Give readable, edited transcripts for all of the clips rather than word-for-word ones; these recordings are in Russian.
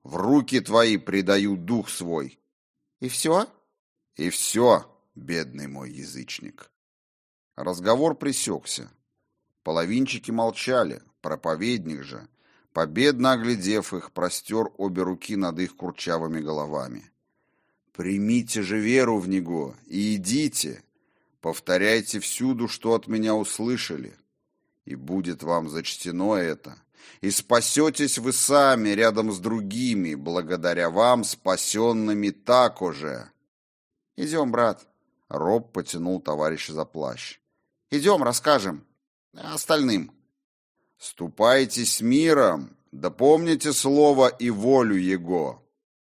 в руки твои предаю дух свой». «И все?» «И все, бедный мой язычник». Разговор пресекся. Половинчики молчали, проповедник же, победно оглядев их, простер обе руки над их курчавыми головами. «Примите же веру в Него и идите, повторяйте всюду, что от меня услышали, и будет вам зачтено это, и спасетесь вы сами рядом с другими, благодаря вам, спасенными тако же». «Идем, брат». Роб потянул товарища за плащ. «Идем, расскажем остальным». «Ступайте с миром, да помните слово и волю его».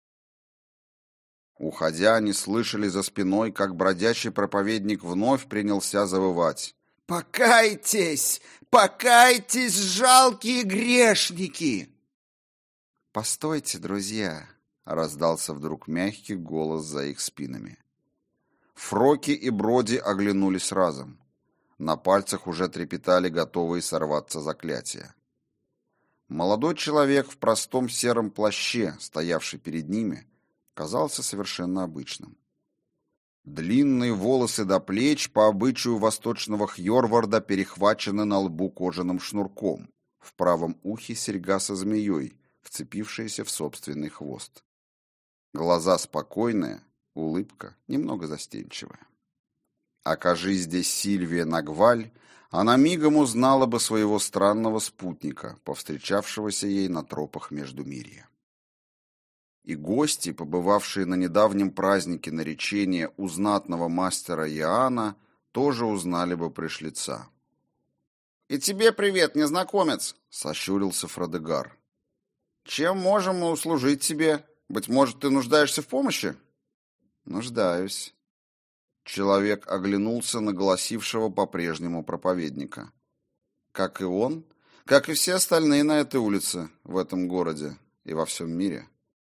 Уходя, они слышали за спиной, как бродячий проповедник вновь принялся завывать. «Покайтесь! Покайтесь, жалкие грешники!» «Постойте, друзья!» — раздался вдруг мягкий голос за их спинами. Фроки и Броди оглянулись разом. На пальцах уже трепетали готовые сорваться заклятия. Молодой человек в простом сером плаще, стоявший перед ними, казался совершенно обычным. Длинные волосы до плеч по обычаю восточного Хьорварда перехвачены на лбу кожаным шнурком, в правом ухе серьга со змеей, вцепившаяся в собственный хвост. Глаза спокойные, улыбка немного застенчивая. Окажись здесь Сильвия Нагваль, она мигом узнала бы своего странного спутника, повстречавшегося ей на тропах Междумирья. И гости, побывавшие на недавнем празднике наречения у знатного мастера Иоанна, тоже узнали бы пришлеца. «И тебе привет, незнакомец!» — сощурился Фредегар. «Чем можем мы услужить тебе? Быть может, ты нуждаешься в помощи?» «Нуждаюсь». Человек оглянулся на голосившего по-прежнему проповедника. Как и он, как и все остальные на этой улице, в этом городе и во всем мире.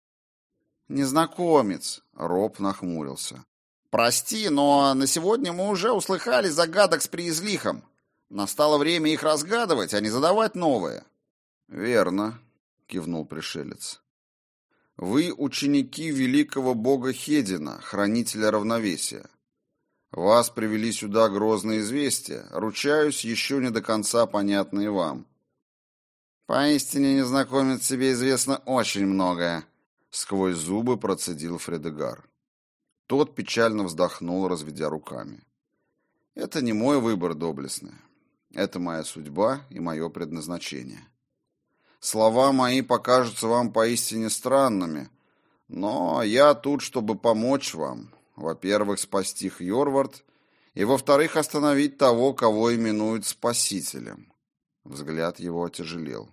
«Незнакомец!» — Роб нахмурился. «Прости, но на сегодня мы уже услыхали загадок с приизлихом. Настало время их разгадывать, а не задавать новые». «Верно», — кивнул пришелец. «Вы ученики великого бога Хедина, хранителя равновесия. Вас привели сюда грозные известия, ручаюсь, еще не до конца понятные вам». «Поистине, незнакомец, тебе известно очень многое», — сквозь зубы процедил Фредегар. Тот печально вздохнул, разведя руками. «Это не мой выбор, доблестный. Это моя судьба и мое предназначение. Слова мои покажутся вам поистине странными, но я тут, чтобы помочь вам. Во-первых, спасти Хьорвард, и, во-вторых, остановить того, кого именуют Спасителем». Взгляд его отяжелел.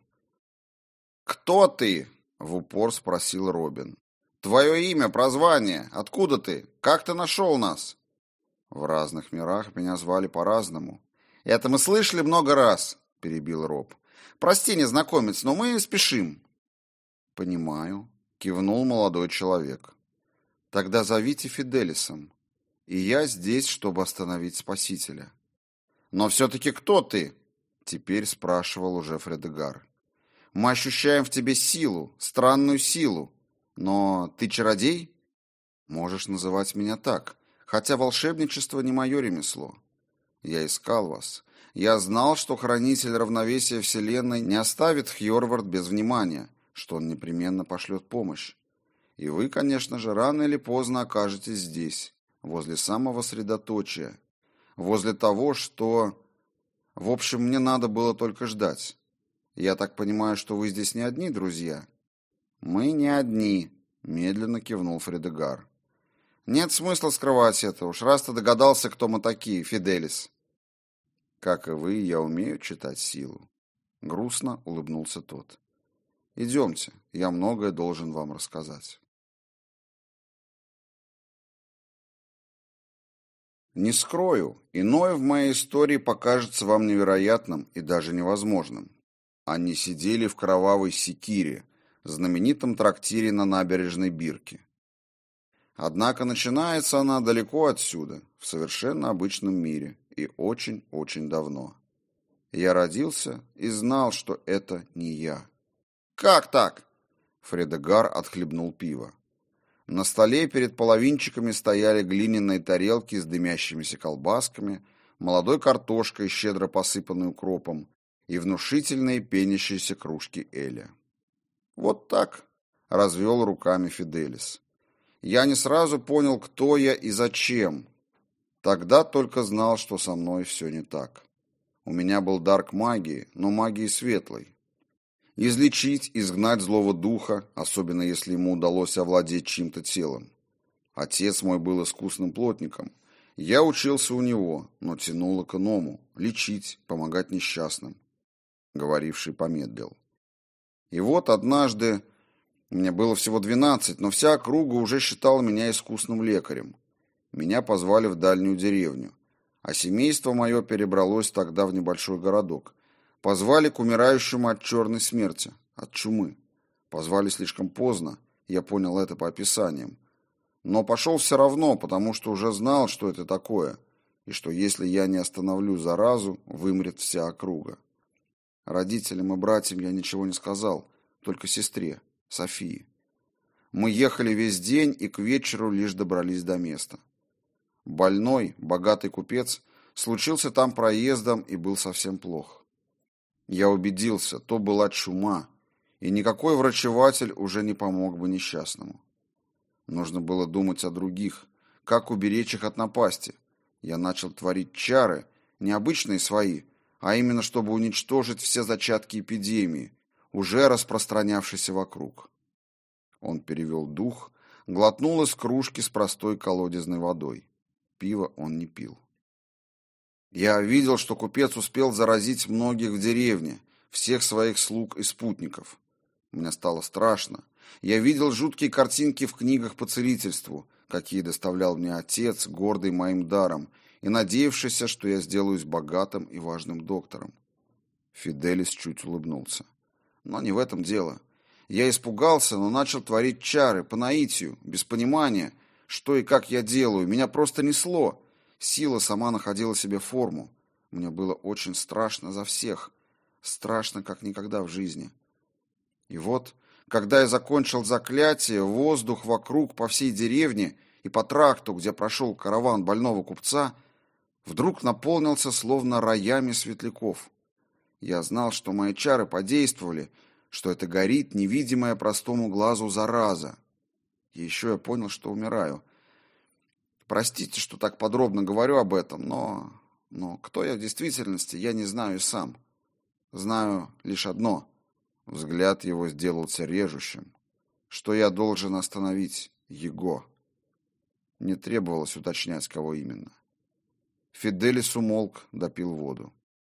«Кто ты?» — в упор спросил Робин. «Твое имя, прозвание, откуда ты? Как ты нашел нас?» «В разных мирах меня звали по-разному». «Это мы слышали много раз», — перебил Роб. «Прости, незнакомец, но мы спешим». «Понимаю», — кивнул молодой человек. «Тогда зовите Фиделисом, и я здесь, чтобы остановить Спасителя». «Но все-таки кто ты?» — теперь спрашивал уже Фредегар. «Мы ощущаем в тебе силу, странную силу. Но ты чародей? Можешь называть меня так, хотя волшебничество не мое ремесло. Я искал вас. Я знал, что хранитель равновесия Вселенной не оставит Хьорвард без внимания, что он непременно пошлет помощь. И вы, конечно же, рано или поздно окажетесь здесь, возле самого средоточия, возле того, что... В общем, мне надо было только ждать. Я так понимаю, что вы здесь не одни, друзья?» «Мы не одни», — медленно кивнул Фредегар. «Нет смысла скрывать это, уж раз ты догадался, кто мы такие, Фиделис». «Как и вы, я умею читать силу», — грустно улыбнулся тот. «Идемте, я многое должен вам рассказать». Не скрою, иное в моей истории покажется вам невероятным и даже невозможным. Они сидели в кровавой секире, знаменитом трактире на набережной Бирки. Однако начинается она далеко отсюда, в совершенно обычном мире, и очень-очень давно. Я родился и знал, что это не я. «Как так?» Фредегар отхлебнул пиво. На столе перед половинчиками стояли глиняные тарелки с дымящимися колбасками, молодой картошкой, щедро посыпанной укропом, и внушительные пенящиеся кружки эля. «Вот так», — развел руками Фиделис. «Я не сразу понял, кто я и зачем. Тогда только знал, что со мной все не так. У меня был дар к магии, но магии светлой. Излечить, изгнать злого духа, особенно если ему удалось овладеть чьим-то телом. Отец мой был искусным плотником. Я учился у него, но тянуло к иному — лечить, помогать несчастным». Говоривший помедлил. И вот однажды, мне было всего 12, но вся округа уже считала меня искусным лекарем. Меня позвали в дальнюю деревню, а семейство мое перебралось тогда в небольшой городок. Позвали к умирающему от черной смерти, от чумы. Позвали слишком поздно, я понял это по описаниям. Но пошел все равно, потому что уже знал, что это такое, и что если я не остановлю заразу, вымрет вся округа. Родителям и братьям я ничего не сказал, только сестре, Софии. Мы ехали весь день и к вечеру лишь добрались до места. Больной, богатый купец, случился там проездом и был совсем плох. Я убедился, то была чума, и никакой врачеватель уже не помог бы несчастному. Нужно было думать о других, как уберечь их от напасти. Я начал творить чары, необычные свои, а именно чтобы уничтожить все зачатки эпидемии, уже распространявшейся вокруг. Он перевел дух, глотнул из кружки с простой колодезной водой. Пиво он не пил. Я видел, что купец успел заразить многих в деревне, всех своих слуг и спутников. Мне стало страшно. Я видел жуткие картинки в книгах по целительству, какие доставлял мне отец, гордый моим даром, и надеявшийся, что я сделаюсь богатым и важным доктором. Фиделис чуть улыбнулся. Но не в этом дело. Я испугался, но начал творить чары по наитию, без понимания, что и как я делаю. Меня просто несло. Сила сама находила себе форму. Мне было очень страшно за всех. Страшно, как никогда в жизни. И вот, когда я закончил заклятие, воздух вокруг по всей деревне и по тракту, где прошел караван больного купца, вдруг наполнился словно роями светляков. Я знал, что мои чары подействовали, что это горит невидимая простому глазу зараза. И еще я понял, что умираю. Простите, что так подробно говорю об этом, но кто я в действительности, я не знаю и сам. Знаю лишь одно. Взгляд его сделался режущим. Что я должен остановить его. Не требовалось уточнять, кого именно. Фиделис умолк, допил воду.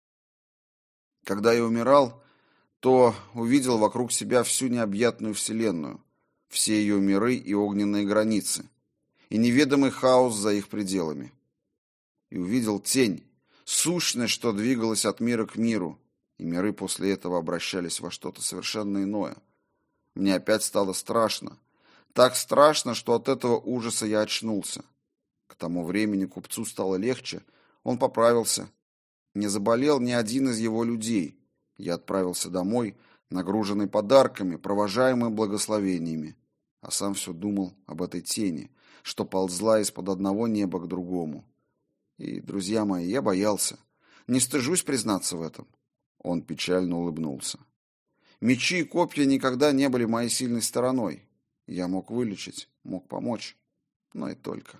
Когда я умирал, то увидел вокруг себя всю необъятную вселенную, все ее миры и огненные границы, и неведомый хаос за их пределами. И увидел тень, сущность, что двигалась от мира к миру, и миры после этого обращались во что-то совершенно иное. Мне опять стало страшно. Так страшно, что от этого ужаса я очнулся. К тому времени купцу стало легче, он поправился. Не заболел ни один из его людей. Я отправился домой, нагруженный подарками, провожаемый благословениями, а сам все думал об этой тени, что ползла из-под одного неба к другому. И, друзья мои, я боялся. Не стыжусь признаться в этом. Он печально улыбнулся. Мечи и копья никогда не были моей сильной стороной. Я мог вылечить, мог помочь, но и только.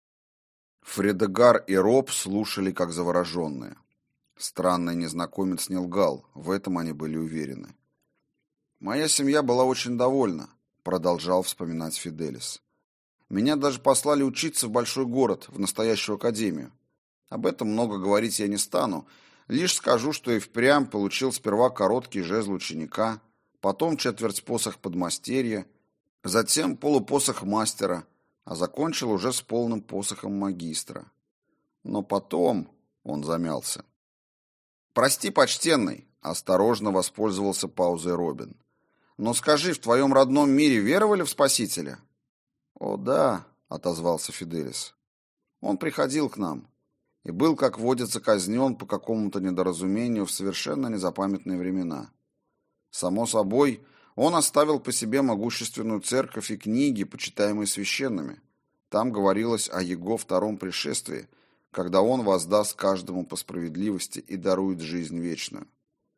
Фредегар и Роб слушали, как завороженные. Странный незнакомец не лгал, в этом они были уверены. «Моя семья была очень довольна», — продолжал вспоминать Фиделис. «Меня даже послали учиться в большой город, в настоящую академию. Об этом много говорить я не стану, лишь скажу, что и впрямь получил сперва короткий жезл ученика, потом четверть посох подмастерья, затем полупосох мастера, а закончил уже с полным посохом магистра. Но потом он замялся. «Прости, почтенный», — осторожно воспользовался паузой Робин. «Но скажи, в твоем родном мире веровали в Спасителя?» «О, да», — отозвался Фиделис. «Он приходил к нам и был, как водится, казнен по какому-то недоразумению в совершенно незапамятные времена. Само собой, Он оставил по себе могущественную церковь и книги, почитаемые священными. Там говорилось о Его втором пришествии, когда Он воздаст каждому по справедливости и дарует жизнь вечную.